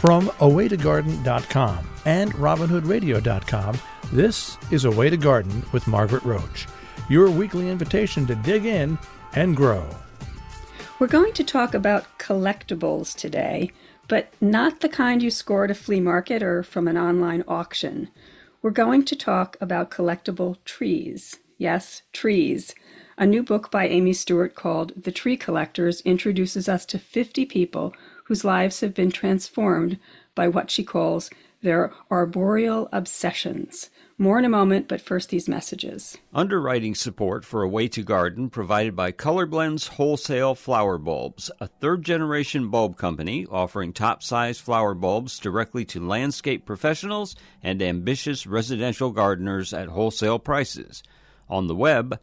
From awaytogarden.com and robinhoodradio.com, this is A Way to Garden with Margaret Roach, your weekly invitation to dig in and grow. We're going to talk about collectibles today, but not the kind you score at a flea market or from an online auction. We're going to talk about collectible trees. Yes, trees. A new book by Amy Stewart called The Tree Collectors introduces us to 50 people whose lives have been transformed by what she calls their arboreal obsessions. More in a moment, but first these messages. Underwriting support for A Way to Garden provided by Colorblends Wholesale Flower Bulbs, a third-generation bulb company offering top-size flower bulbs directly to landscape professionals and ambitious residential gardeners at wholesale prices. On the web,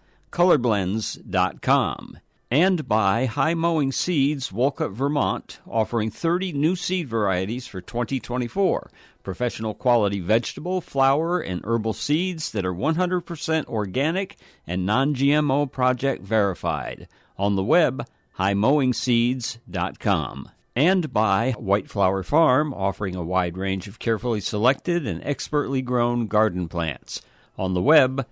colorblends.com. And by High Mowing Seeds, Wolcott, Vermont, offering 30 new seed varieties for 2024. Professional quality vegetable, flower, and herbal seeds that are 100% organic and non-GMO project verified. On the web, highmowingseeds.com. And by White Flower Farm, offering a wide range of carefully selected and expertly grown garden plants. On the web,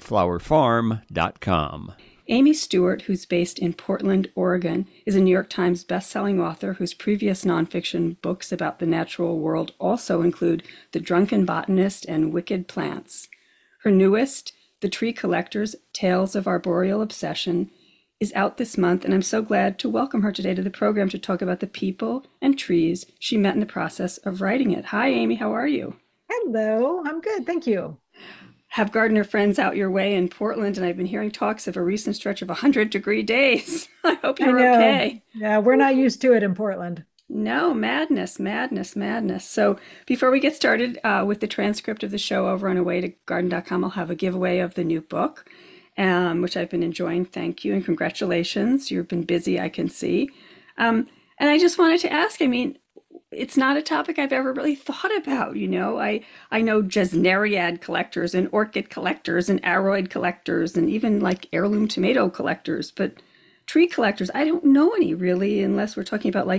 whiteflowerfarm.com. Amy Stewart, who's based in Portland, Oregon, is a New York Times bestselling author whose previous nonfiction books about the natural world also include The Drunken Botanist and Wicked Plants. Her newest, The Tree Collectors, Tales of Arboreal Obsession, is out this month, and I'm so glad to welcome her today to the program to talk about the people and trees she met in the process of writing it. Hi, Amy, how are you? Hello, I'm good, thank you. Have gardener friends out your way in Portland, and I've been hearing talks of a recent stretch of 100-degree days. I hope you're okay. Yeah, we're not used to it in Portland. No, madness. So before we get started with the transcript of the show over on awaytogarden.com, I'll have a giveaway of the new book, which I've been enjoying. Thank you and congratulations. You've been busy, I can see. And I just wanted to ask, it's not a topic I've ever really thought about, I know gesneriad collectors and orchid collectors and aroid collectors and even like heirloom tomato collectors, but tree collectors, I don't know any really, unless we're talking about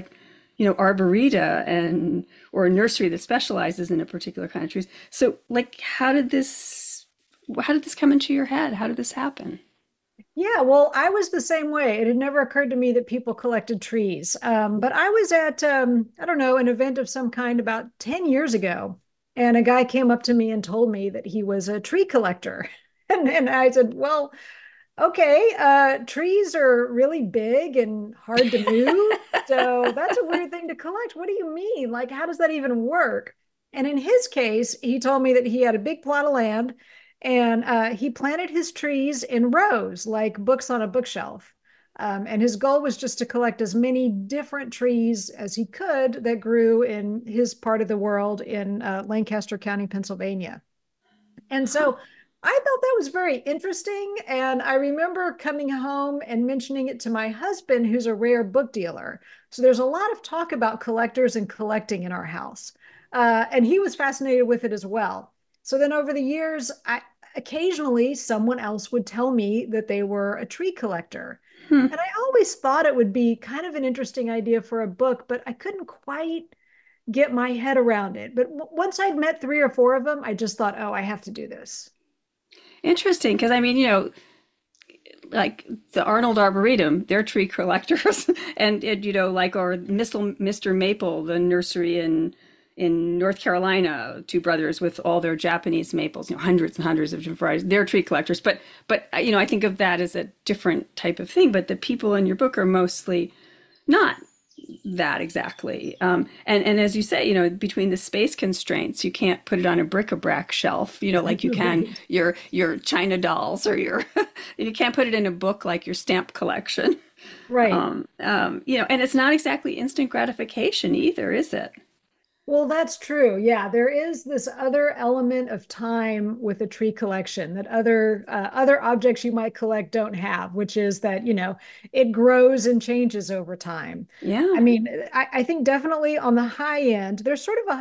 arboreta or a nursery that specializes in a particular kind of trees. So how did this come into your head? How did this happen? Yeah, well, I was the same way. It had never occurred to me that people collected trees. But I was at, an event of some kind about 10 years ago. And a guy came up to me and told me that he was a tree collector. And I said, well, okay, trees are really big and hard to move. So that's a weird thing to collect. What do you mean? How does that even work? And in his case, he told me that he had a big plot of land. And he planted his trees in rows, like books on a bookshelf. And his goal was just to collect as many different trees as he could that grew in his part of the world in Lancaster County, Pennsylvania. And so I thought that was very interesting. And I remember coming home and mentioning it to my husband, who's a rare book dealer. So there's a lot of talk about collectors and collecting in our house. And he was fascinated with it as well. So then over the years, occasionally someone else would tell me that they were a tree collector. And I always thought it would be kind of an interesting idea for a book, but I couldn't quite get my head around it. But once I'd met 3 or 4 of them, I just thought, I have to do this. Interesting, because like the Arnold Arboretum, they're tree collectors, and or Mr. Maple, the nursery in North Carolina, 2 brothers with all their Japanese maples, hundreds and hundreds of different varieties. They're tree collectors, but I think of that as a different type of thing. But the people in your book are mostly not that exactly. And as you say, between the space constraints, you can't put it on a bric-a-brac shelf, like you can your China dolls or you can't put it in a book like your stamp collection. Right. And it's not exactly instant gratification either, is it? Well, that's true. Yeah, there is this other element of time with a tree collection that other objects you might collect don't have, which is that, it grows and changes over time. Yeah. I think definitely on the high end, there's sort of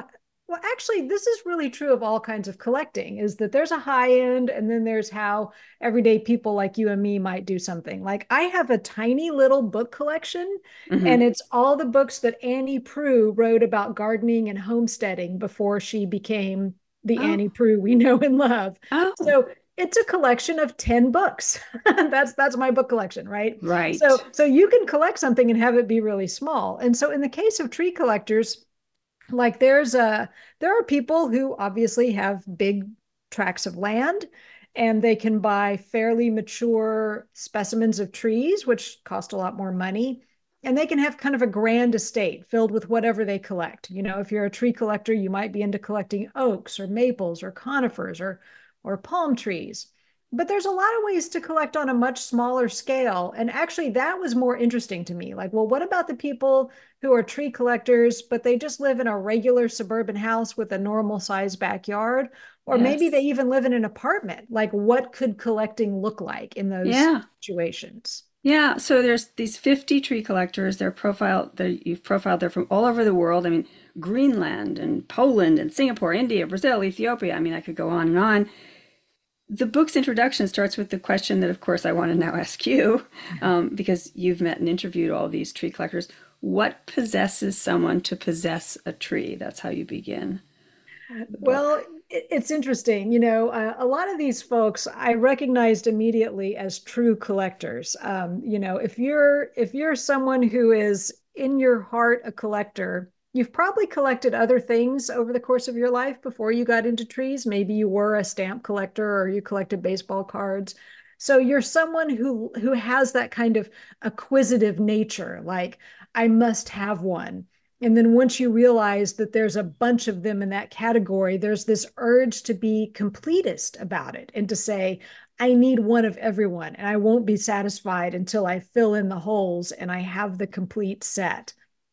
Well, actually, this is really true of all kinds of collecting, is that there's a high end and then there's how everyday people like you and me might do something. Like I have a tiny little book collection, and Hmm. it's all the books that Annie Proulx wrote about gardening and homesteading before she became the Oh, Annie Proulx we know and love. oh, So it's a collection of 10 books. That's my book collection, right? right. So you can collect something and have it be really small. And so in the case of tree collectors, like there are people who obviously have big tracts of land, and they can buy fairly mature specimens of trees, which cost a lot more money. And they can have kind of a grand estate filled with whatever they collect. You know, if you're a tree collector, you might be into collecting oaks or maples or conifers or palm trees. But there's a lot of ways to collect on a much smaller scale. And actually, that was more interesting to me. Like, well, what about the people who are tree collectors, but they just live in a regular suburban house with a normal sized backyard? Or maybe they Yes. even live in an apartment. Like, what could collecting look like in those Yeah. situations? Yeah. So there's these 50 tree collectors. They're profiled, you've profiled, they're from all over the world. I mean, Greenland and Poland and Singapore, India, Brazil, Ethiopia. I mean, I could go on and on. The book's introduction starts with the question that, of course, I want to now ask you, because you've met and interviewed all these tree collectors. What possesses someone to possess a tree? That's how you begin the book. Well, it's interesting. You know, a lot of these folks I recognized immediately as true collectors. You know, if you're someone who is in your heart a collector, you've probably collected other things over the course of your life before you got into trees. Maybe you were a stamp collector or you collected baseball cards. So you're someone who has that kind of acquisitive nature, like I must have one. And then once you realize that there's a bunch of them in that category, there's this urge to be completist about it and to say, I need one of everyone, and I won't be satisfied until I fill in the holes and I have the complete set.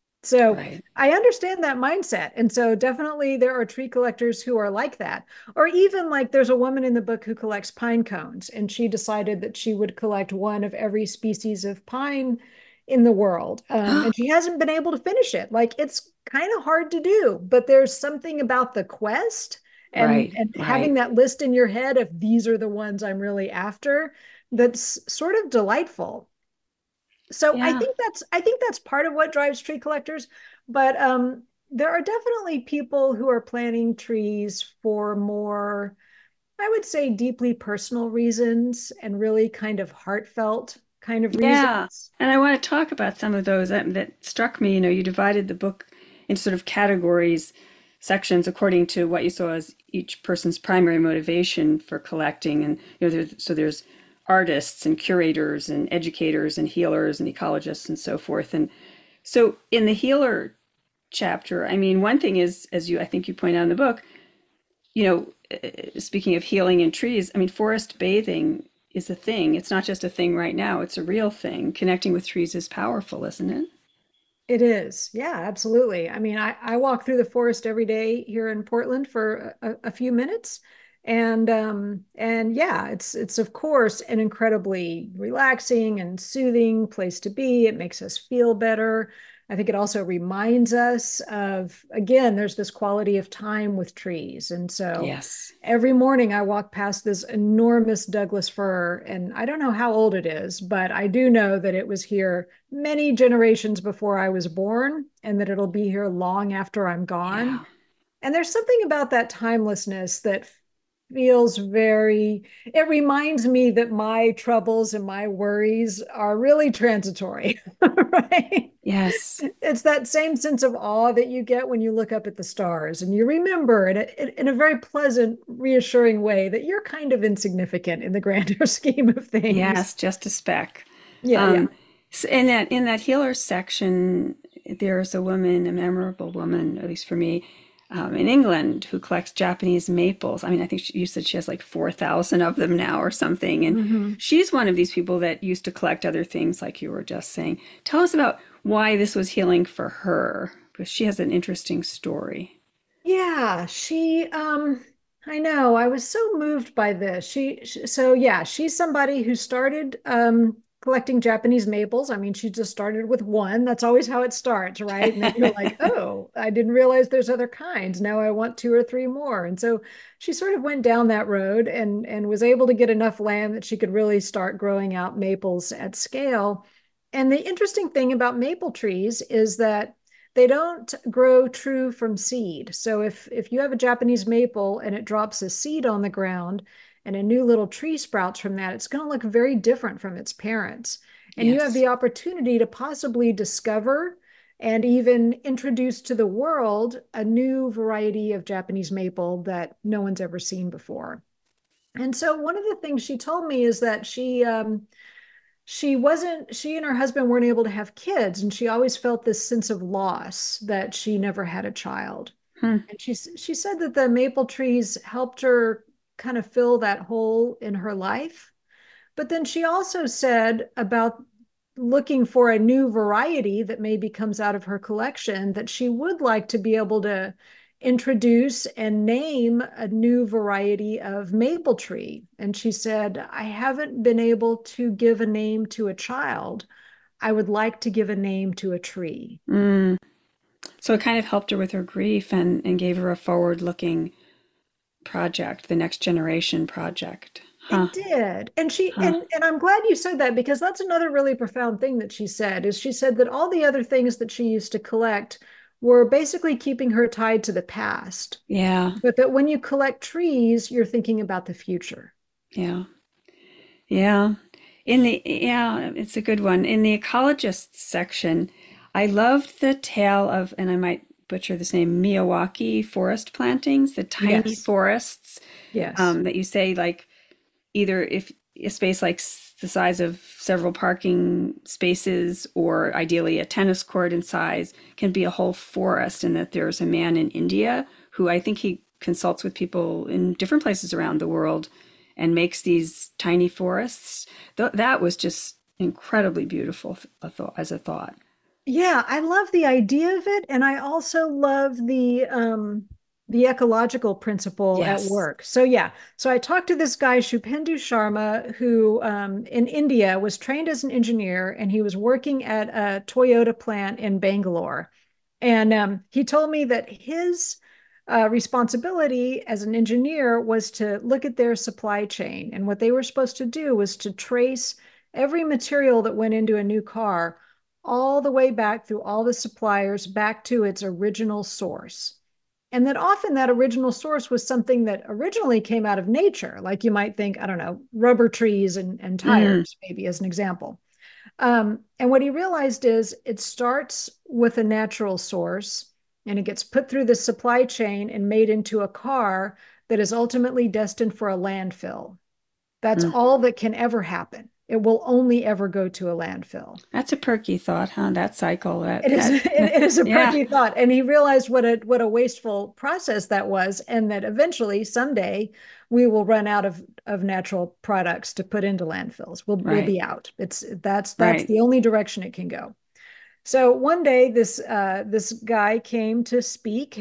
So Right. I understand that mindset. And so definitely there are tree collectors who are like that. Or even like there's a woman in the book who collects pine cones, and she decided that she would collect one of every species of pine in the world. And she hasn't been able to finish it. Like it's kind of hard to do, but there's something about the quest Right. and having Right. that list in your head of these are the ones I'm really after that's sort of delightful. So Yeah. I think that's part of what drives tree collectors, but there are definitely people who are planting trees for more, I would say, deeply personal reasons and really kind of heartfelt kind of Yeah. reasons. And I want to talk about some of those that struck me. You know, you divided the book into sort of categories, sections according to what you saw as each person's primary motivation for collecting. And, you know, there's artists and curators and educators and healers and ecologists and so forth. And so in the healer chapter, I mean, one thing is, as you, I think you point out in the book, you know, speaking of healing in trees, I mean, forest bathing is a thing. It's not just a thing right now, it's a real thing. Connecting with trees is powerful, isn't it? It is. Yeah, absolutely. I mean, I walk through the forest every day here in Portland for a few minutes. And yeah, it's of course an incredibly relaxing and soothing place to be. It makes us feel better. I think it also reminds us of, again, there's this quality of time with trees. And so Yes. every morning I walk past this enormous Douglas fir, and I don't know how old it is, but I do know that it was here many generations before I was born, and that it'll be here long after I'm gone. Yeah. And there's something about that timelessness that feels very, it reminds me that my troubles and my worries are really transitory, right? Yes. It's that same sense of awe that you get when you look up at the stars and you remember in a very pleasant, reassuring way that you're kind of insignificant in the grander scheme of things. Yes, just a speck. Yeah, yeah. Um, in that healer section, there's a woman, a memorable woman, at least for me, in England, who collects Japanese maples. I mean, I think you said she has like 4,000 of them now or something. And Mhm. she's one of these people that used to collect other things, like you were just saying. Tell us about why this was healing for her, because she has an interesting story. Yeah, I know. I was so moved by this. So yeah, she's somebody who started collecting Japanese maples. I mean, she just started with one. That's always how it starts, right? And then you're like, oh, I didn't realize there's other kinds. Now I want two or three more. And so she sort of went down that road and was able to get enough land that she could really start growing out maples at scale. And the interesting thing about maple trees is that they don't grow true from seed. So if you have a Japanese maple and it drops a seed on the ground and a new little tree sprouts from that, it's going to look very different from its parents. And you have Yes. the opportunity to possibly discover and even introduce to the world a new variety of Japanese maple that no one's ever seen before. And so one of the things she told me is that she and her husband weren't able to have kids, and she always felt this sense of loss that she never had a child. Hmm. And she said that the maple trees helped her kind of fill that hole in her life. But then she also said about looking for a new variety that maybe comes out of her collection that she would like to be able to introduce and name a new variety of maple tree. And she said, I haven't been able to give a name to a child. I would like to give a name to a tree. Mm. So it kind of helped her with her grief and gave her a forward-looking project, the next generation project. Huh. It did. And she Huh. and I'm glad you said that, because that's another really profound thing that she said is she said that all the other things that she used to collect were basically keeping her tied to the past. Yeah. But that when you collect trees, you're thinking about the future. Yeah. Yeah. Yeah, it's a good one. In the ecologists section, I loved the tale of, and I might butcher this name, Miyawaki forest plantings, the tiny Yes. forests Yes. that you say like either if a space like the size of several parking spaces or ideally a tennis court in size can be a whole forest, and that there's a man in India who I think he consults with people in different places around the world and makes these tiny forests. That was just incredibly beautiful as a thought. Yeah, I love the idea of it, and I also love the ecological principle at Yes. work. So yeah, so I talked to this guy Shubhendu Sharma, who in India was trained as an engineer, and he was working at a Toyota plant in Bangalore, and he told me that his responsibility as an engineer was to look at their supply chain, and what they were supposed to do was to trace every material that went into a new car all the way back through all the suppliers back to its original source. And that often that original source was something that originally came out of nature. Like you might think, I don't know, rubber trees and Mm, tires, maybe as an example. And what he realized is it starts with a natural source and it gets put through the supply chain and made into a car that is ultimately destined for a landfill. That's mm. all that can ever happen. It will only ever go to a landfill. That's a perky thought, huh? That cycle, It is it is a yeah, perky thought. And he realized what a wasteful process that was, and that eventually someday we will run out of natural products to put into landfills. We'll right, be out. That's right. the only direction it can go. So one day this guy came to speak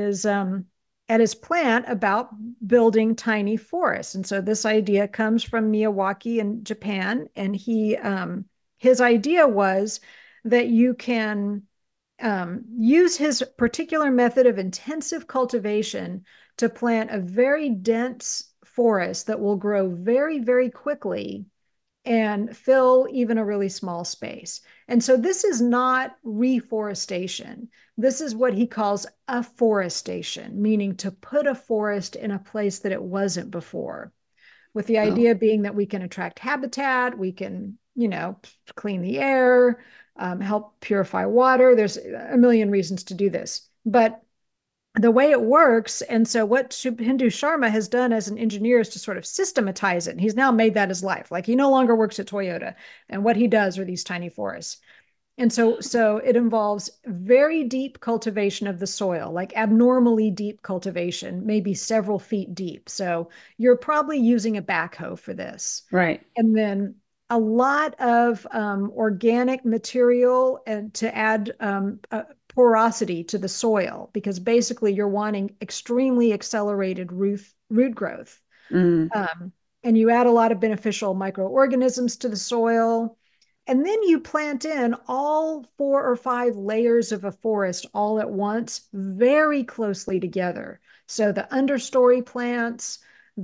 at his plant about building tiny forests. And so this idea comes from Miyawaki in Japan. And his idea was that you can use his particular method of intensive cultivation to plant a very dense forest that will grow very, very quickly and fill even a really small space. And so this is not reforestation. This is what he calls afforestation, meaning to put a forest in a place that it wasn't before, with the Oh, idea being that we can attract habitat, we can, clean the air, help purify water. There's a million reasons to do this. But the way it works, and so what Shubhendu Sharma has done as an engineer is to sort of systematize it. And he's now made that his life. Like he no longer works at Toyota, and what he does are these tiny forests. And so it involves very deep cultivation of the soil, like abnormally deep cultivation, maybe several feet deep. So you're probably using a backhoe for this. right. And then a lot of organic material and to add porosity to the soil, because basically you're wanting extremely accelerated root growth. Mm, And you add a lot of beneficial microorganisms to the soil. And then you plant in all 4 or 5 layers of a forest all at once, very closely together. So the understory plants,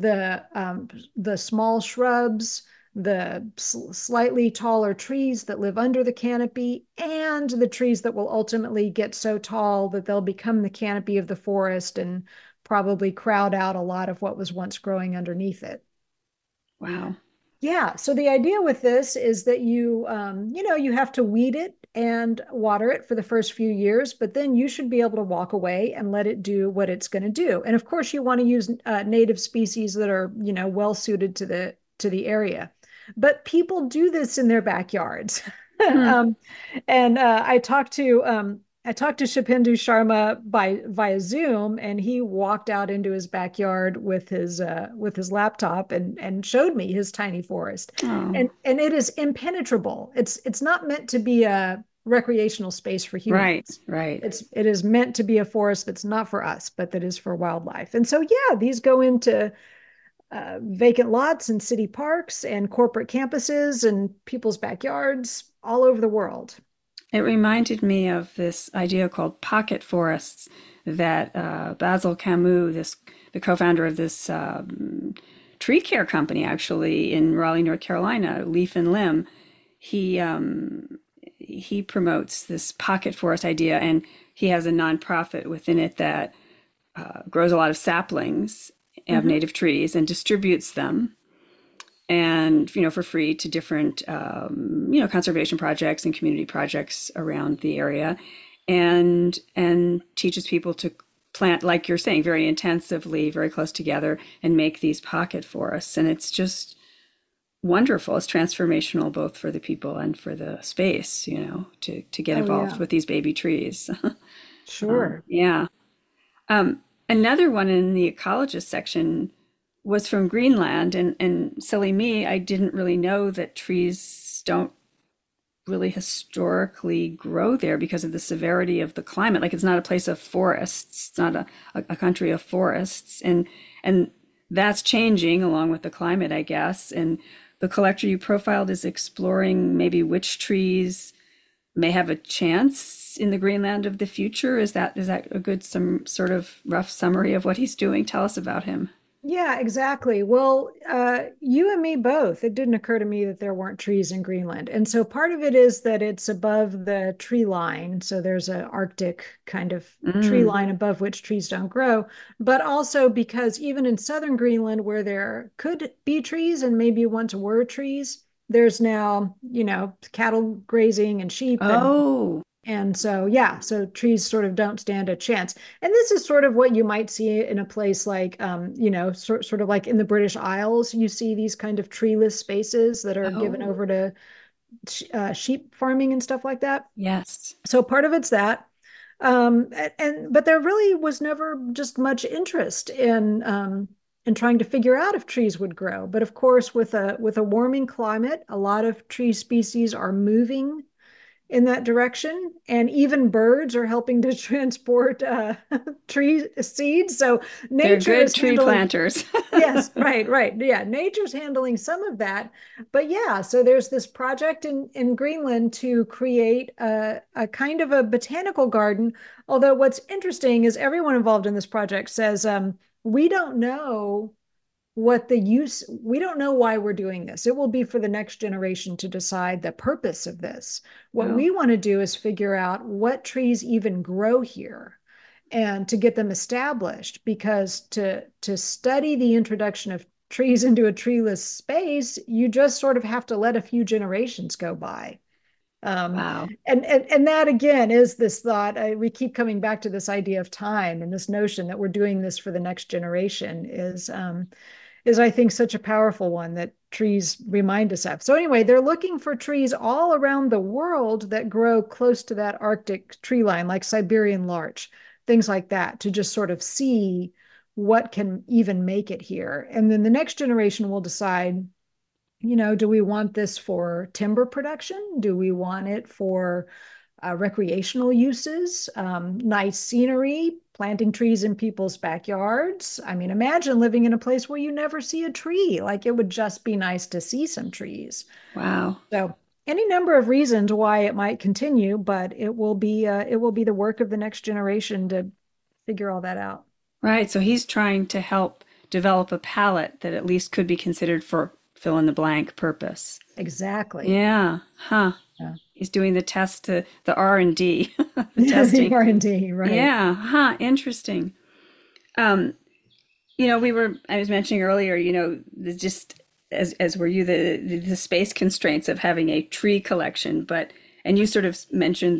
the small shrubs, the slightly taller trees that live under the canopy, and the trees that will ultimately get so tall that they'll become the canopy of the forest and probably crowd out a lot of what was once growing underneath it. Wow. Yeah. So the idea with this is that you have to weed it and water it for the first few years, but then you should be able to walk away and let it do what it's going to do. And of course, you want to use native species that are, well suited to the area. But people do this in their backyards. Hmm. um, and I talked to Shipindu Sharma via Zoom, and he walked out into his backyard with his laptop and showed me his tiny forest, Oh, and it is impenetrable. It's not meant to be a recreational space for right, humans. right. It is meant to be a forest that's not for us, but that is for wildlife. And so yeah, these go into vacant lots and city parks and corporate campuses and people's backyards all over the world. It reminded me of this idea called pocket forests that Basil Camus, the co-founder of this tree care company, actually in Raleigh, North Carolina, Leaf and Limb, he he promotes this pocket forest idea, and he has a nonprofit within it that grows a lot of saplings of Mm-hmm. native trees and distributes them and for free to different conservation projects and community projects around the area, and teaches people to plant, like you're saying, very intensively, very close together, and make these pocket forests. And it's just wonderful. It's transformational both for the people and for the space, to get Oh involved yeah, with these baby trees. sure. Yeah. Another one in the ecologist section was from Greenland, and silly me, I didn't really know that trees don't really historically grow there because of the severity of the climate. Like, it's not a place of forests. It's not a country of forests, and that's changing along with the climate, I guess. And the collector you profiled is exploring maybe which trees may have a chance in the Greenland of the future. Is that a good, some sort of rough summary of what he's doing? Tell us about him. Yeah, exactly. Well, you and me both. It didn't occur to me that there weren't trees in Greenland. And so part of it is that it's above the tree line. So there's an Arctic kind of tree Mm. line above which trees don't grow. But also because even in southern Greenland, where there could be trees and maybe once were trees, there's now, cattle grazing and sheep Oh, and so, yeah, so trees sort of don't stand a chance. And this is sort of what you might see in a place like, sort of like in the British Isles, you see these kind of treeless spaces that are given oh, over to sheep farming and stuff like that. yes. So part of it's that. But there really was never just much interest in trying to figure out if trees would grow. But of course, with a warming climate, a lot of tree species are moving in that direction. And even birds are helping to transport tree seeds. So They're nature good is tree handling, planters. yes, right, right. Yeah, nature's handling some of that. But yeah, so there's this project in Greenland to create a kind of a botanical garden. Although what's interesting is everyone involved in this project says, we don't know we don't know why we're doing this. It will be for the next generation to decide the purpose of this. What Oh, we want to do is figure out what trees even grow here and to get them established, because to study the introduction of trees into a treeless space, you just sort of have to let a few generations go by. Um, wow. and that again is this thought. We keep coming back to this idea of time, and this notion that we're doing this for the next generation is I think such a powerful one that trees remind us of. So anyway, they're looking for trees all around the world that grow close to that Arctic tree line, like Siberian larch, things like that, to just sort of see what can even make it here. And then the next generation will decide, do we want this for timber production? Do we want it for recreational uses, nice scenery, planting trees in people's backyards? I mean, imagine living in a place where you never see a tree. Like, it would just be nice to see some trees. Wow. So any number of reasons why it might continue, but it will be the work of the next generation to figure all that out. Right. So he's trying to help develop a palette that at least could be considered for fill in the blank purpose. Exactly. Yeah. Huh. Yeah. He's doing the test to the R&D, the The testing. R&D, right. Yeah. Huh. Interesting. Um, I was mentioning earlier, just as were you, the space constraints of having a tree collection, and you sort of mentioned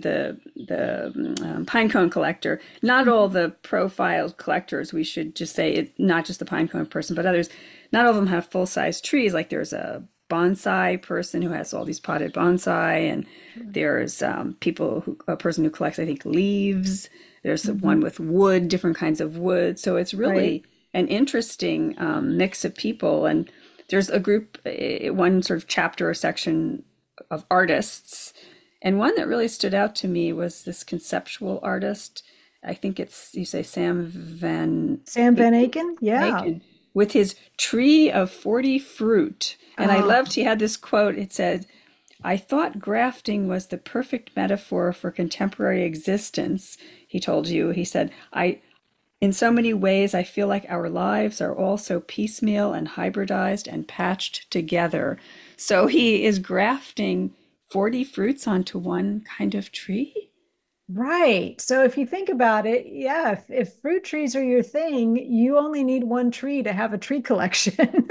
the pine cone collector. Not all the profiled collectors, we should just say, not just the pine cone person, but others, not all of them have full-size trees. Like there's a bonsai person who has all these potted bonsai, and there's a person who collects, I think, leaves. There's one with wood, different kinds of wood. So it's really Right. an interesting mix of people. And there's a group, one sort of chapter or section of artists. And one that really stood out to me was this conceptual artist. I think you say Sam Van Sam Van Aken? Yeah. Aken, with his tree of 40 fruit. And I Uh, loved, he had this quote. It said, I thought grafting was the perfect metaphor for contemporary existence. He told you, he said, in so many ways, I feel like our lives are all so piecemeal and hybridized and patched together. So he is grafting 40 fruits onto one kind of tree? right. So if you think about it, yeah, if fruit trees are your thing, you only need one tree to have a tree collection.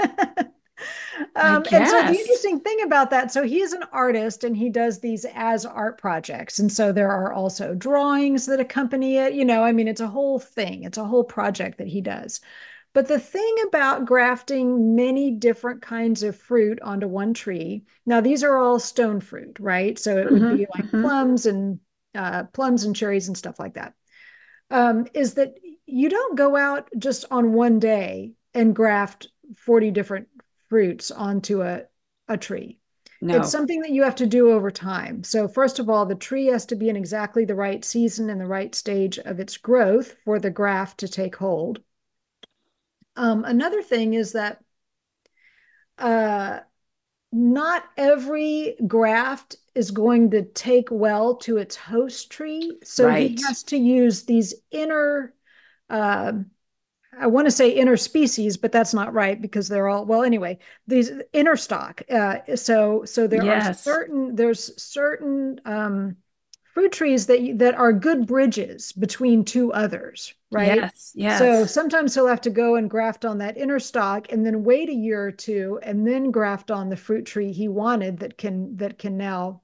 I And so the guess. interesting thing about that, so he is an artist and he does these as art projects. And so there are also drawings that accompany it. I mean, it's a whole thing, it's a whole project that he does. But the thing about grafting many different kinds of fruit onto one tree, now these are all stone fruit, right? So it would Hmm. be like Hmm. plums and cherries and stuff like that. Is that you don't go out just on one day and graft 40 different fruits onto a tree. It's No. something that you have to do over time. So, first of all, the tree has to be in exactly the right season and the right stage of its growth for the graft to take hold. Another thing is that uh, not every graft is going to take well to its host tree. So he Right. has to use these uh, I want to say interspecies, but that's not right because they're all, well, anyway, these interstock. So Yes. there's certain fruit trees that are good bridges between two others, right? Yes. So Yes. sometimes he'll have to go and graft on that interstock and then wait a year or two and then graft on the fruit tree he wanted that can now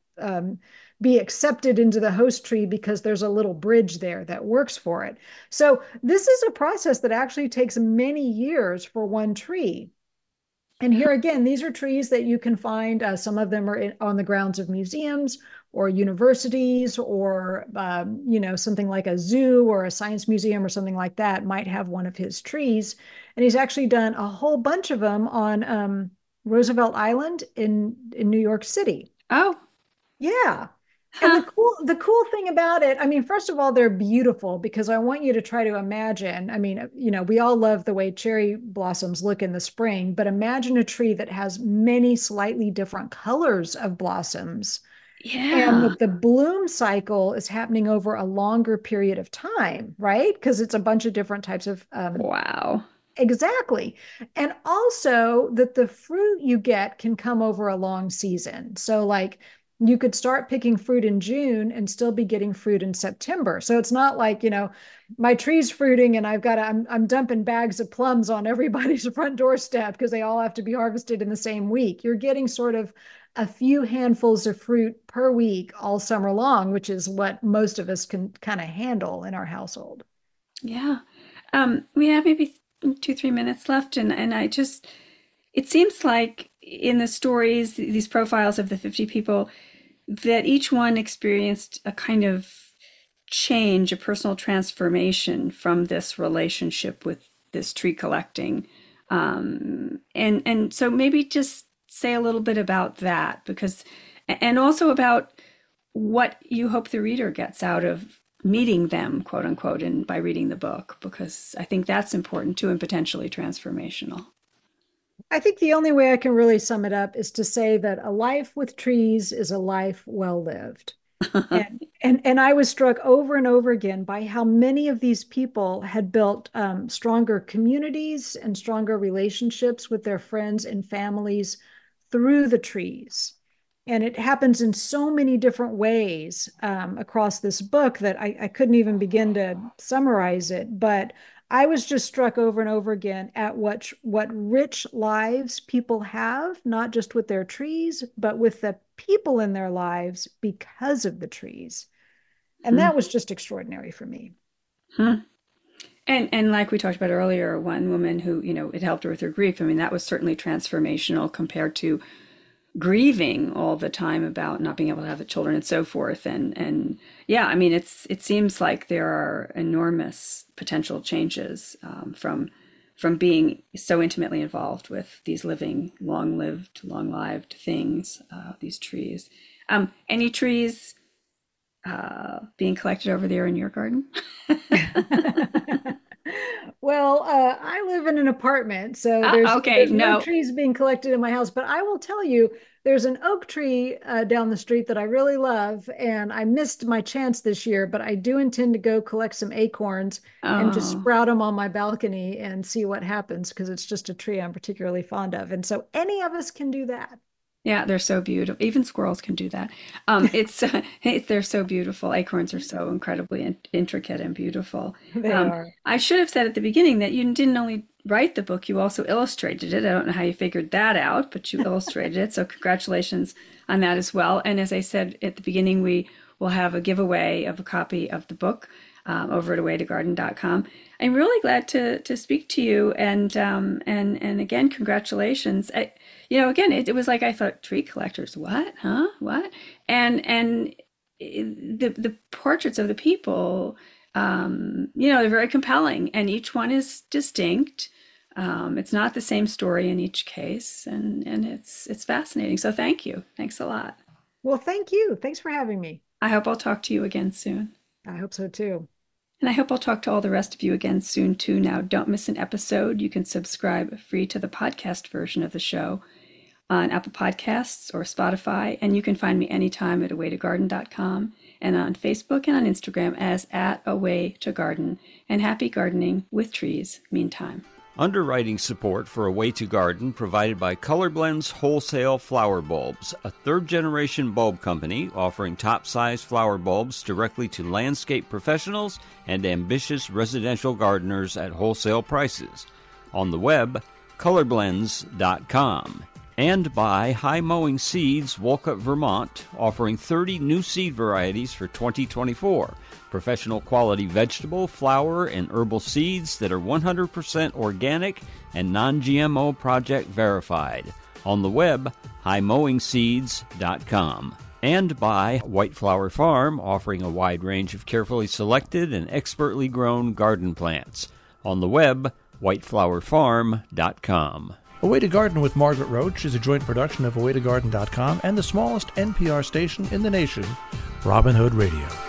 be accepted into the host tree because there's a little bridge there that works for it. So this is a process that actually takes many years for one tree. And here again, these are trees that you can find. Some of them are on the grounds of museums or universities, or something like a zoo or a science museum or something like that might have one of his trees. And he's actually done a whole bunch of them on Roosevelt Island in New York City. Oh, Yeah. And huh. the cool thing about it, I mean, first of all, they're beautiful because I want you to try to imagine. I mean, we all love the way cherry blossoms look in the spring, but imagine a tree that has many slightly different colors of blossoms and Yeah. that the bloom cycle is happening over a longer period of time, right? Because it's a bunch of different types of Wow. exactly. And also that the fruit you get can come over a long season. So, like, you could start picking fruit in June and still be getting fruit in September. So it's not like, my tree's fruiting and I'm dumping bags of plums on everybody's front doorstep because they all have to be harvested in the same week. You're getting sort of a few handfuls of fruit per week all summer long, which is what most of us can kind of handle in our household. Yeah. We have maybe 2, 3 minutes left, and it seems like in the stories, these profiles of the 50 people, that each one experienced a kind of change, a personal transformation from this relationship with this tree collecting. And so maybe just say a little bit about that, because, and also about what you hope the reader gets out of meeting them, quote unquote, and by reading the book, because I think that's important too and potentially transformational. I think the only way I can really sum it up is to say that a life with trees is a life well lived. And I was struck over and over again by how many of these people had built stronger communities and stronger relationships with their friends and families through the trees. And it happens in so many different ways across this book that I couldn't even begin to summarize it. But I was just struck over and over again at what rich lives people have, not just with their trees, but with the people in their lives because of the trees. And that was just extraordinary for me. And like we talked about earlier, one woman who, it helped her with her grief. I mean, that was certainly transformational compared to grieving all the time about not being able to have the children and so forth. And yeah, I mean, it seems like there are enormous potential changes from being so intimately involved with these living, long-lived things, these trees. Any trees being collected over there in your garden? Well, I live in an apartment, so there's no trees being collected in my house. But I will tell you, there's an oak tree down the street that I really love, and I missed my chance this year, but I do intend to go collect some acorns and just sprout them on my balcony and see what happens, because it's just a tree I'm particularly fond of. And so any of us can do that. Yeah, they're so beautiful. Even squirrels can do that. They're so beautiful. Acorns are so incredibly intricate and beautiful. They are. I should have said at the beginning that you didn't only write the book, you also illustrated it. I don't know how you figured that out, but you illustrated it. So congratulations on that as well. And as I said at the beginning, we will have a giveaway of a copy of the book over at awaytogarden.com. I'm really glad to speak to you. And again, congratulations. Again, it was like I thought, tree collectors, what? Huh? What? And the portraits of the people, they're very compelling, and each one is distinct. It's not the same story in each case, and it's fascinating. So thank you. Thanks a lot. Well, thank you. Thanks for having me. I hope I'll talk to you again soon. I hope so too. And I hope I'll talk to all the rest of you again soon too. Now, don't miss an episode. You can subscribe free to the podcast version of the show on Apple Podcasts or Spotify, and you can find me anytime at awaytogarden.com and on Facebook and on Instagram as @awaytogarden. And happy gardening with trees meantime. Underwriting support for A Way to Garden provided by Colorblends Wholesale Flower Bulbs, a third-generation bulb company offering top-size flower bulbs directly to landscape professionals and ambitious residential gardeners at wholesale prices. On the web, colorblends.com. And by High Mowing Seeds, Wolcott, Vermont, offering 30 new seed varieties for 2024. Professional quality vegetable, flower, and herbal seeds that are 100% organic and non-GMO project verified. On the web, highmowingseeds.com. And by White Flower Farm, offering a wide range of carefully selected and expertly grown garden plants. On the web, whiteflowerfarm.com. A Way to Garden with Margaret Roach is a joint production of awaytogarden.com and the smallest NPR station in the nation, Robin Hood Radio.